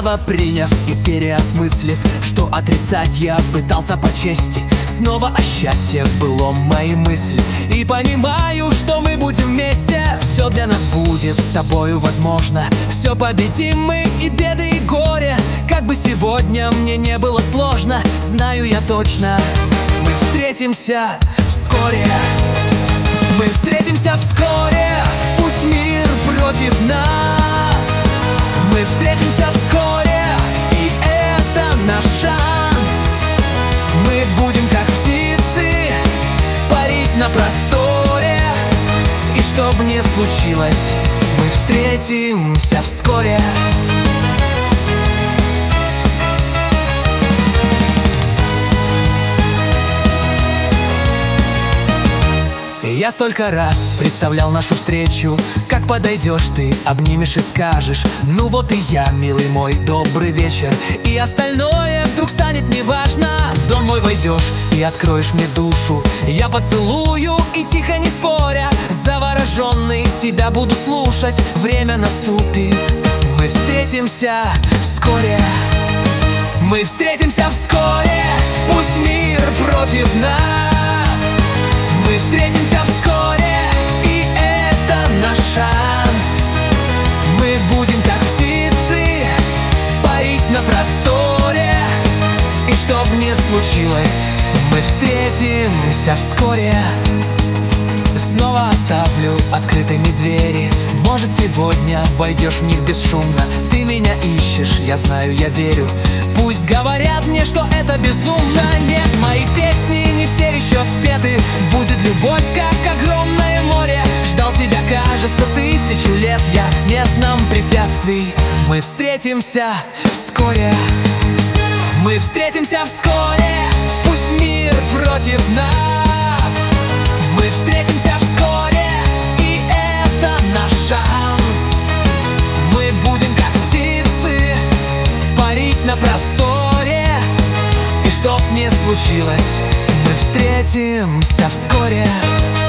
Заново приняв и переосмыслив, что отрицать я пытался по чести, снова о счастье было мои мысли. И понимаю, что мы будем вместе, все для нас будет с тобою возможно. Все победим мы, и беды, и горе. Как бы сегодня мне не было сложно, знаю я точно, мы встретимся вскоре. Мы встретимся вскоре, пусть мир против нас. Мы встретимся вскоре, и это наш шанс. Мы будем как птицы парить на просторе. И чтоб не случилось, мы встретимся вскоре. Я столько раз представлял нашу встречу, как подойдешь ты, обнимешь и скажешь: ну вот и я, милый мой, добрый вечер. И остальное вдруг станет неважно. В дом мой войдешь и откроешь мне душу. Я поцелую и тихо не споря, завороженный тебя буду слушать. Время наступит, мы встретимся вскоре. Мы встретимся вскоре, пусть мир против нас. Мы встретимся вскоре, и это наш шанс. Мы будем как птицы парить на просторе. И чтоб не случилось, мы встретимся вскоре. Снова оставлю открытыми двери. Может, сегодня войдешь в них бесшумно. Ты меня ищешь, я знаю, я верю. Пусть говорят мне, что это безумно. Нет, мои песни не все еще спеты. Будет любовь, как огромное море. Ждал тебя, кажется, 1000 лет я. Нет нам препятствий, мы встретимся вскоре. Мы встретимся вскоре, пусть мир против нас. Мы встретимся вскоре, и это наш шанс. Мы будем как птицы парить на просторе. И чтоб не случилось, мы встретимся вскоре.